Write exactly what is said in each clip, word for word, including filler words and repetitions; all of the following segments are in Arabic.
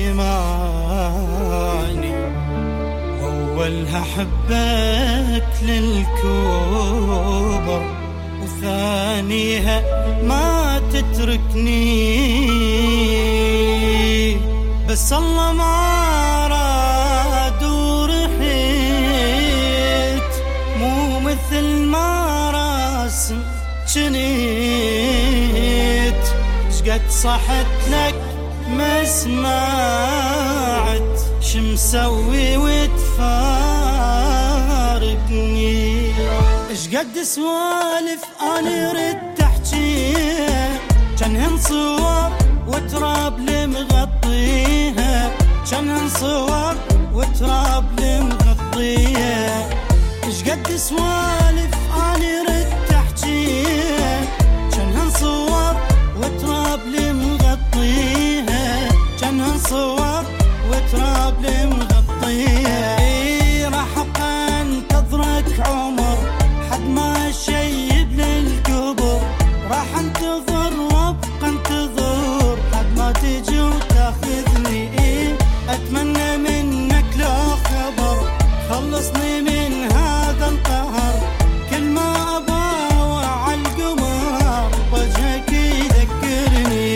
إيماني، وأولها حبك للكبر، وثانيها ما تتركني. بس الله ما راد ورحيت، مو مثل ما راسم جنيت. شقد صحت لك ما سمعت، شمسوي وتفارقني. شقد سوالف اني ردت احجيها، جنهن صور وتراب لمغطيها، جنهن صور وتراب لمغطيها. شقد سوالف اني ردت احجيها، جنهن صور وتراب لمغطيها، جنهن صور وتراب لمغطيها. اي راح ابقى انتظرك عمر حد ما شيب للكبر، راح انتظر وابقى انتظر حد ما تجي وتاخذني. اي اتمنى منك لو خبر، خلصني من هذا القهر. كل ما اباوع على القمر وجهك يذكرني.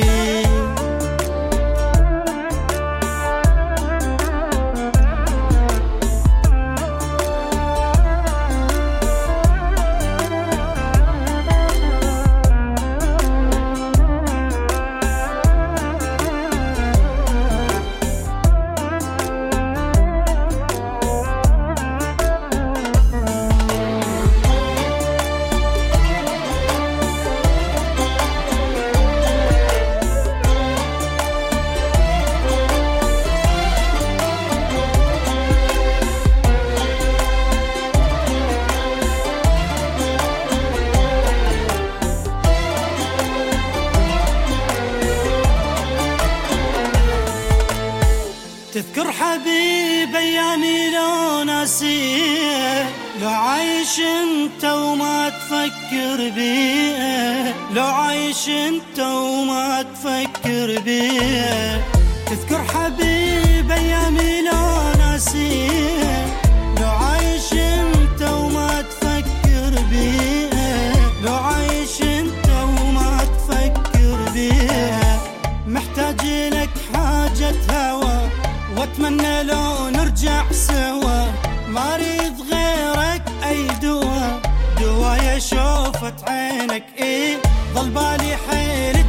تذكر حبيب ايامي لو ناسيه، لو عايش انت وما تفكر بيه، لو عايش انت وما تفكر بيه. تذكر حبيب ايامي لو ناسيه، لو عايش انت وما تفكر بيه، لو عايش انت وما تفكر بيه. محتاج لك حاجة هوى، واتمنى لو نرجع سوا. ما اريد غيرك اي دوا، دوايا شوفت عينك. ايه ضل بالي حيل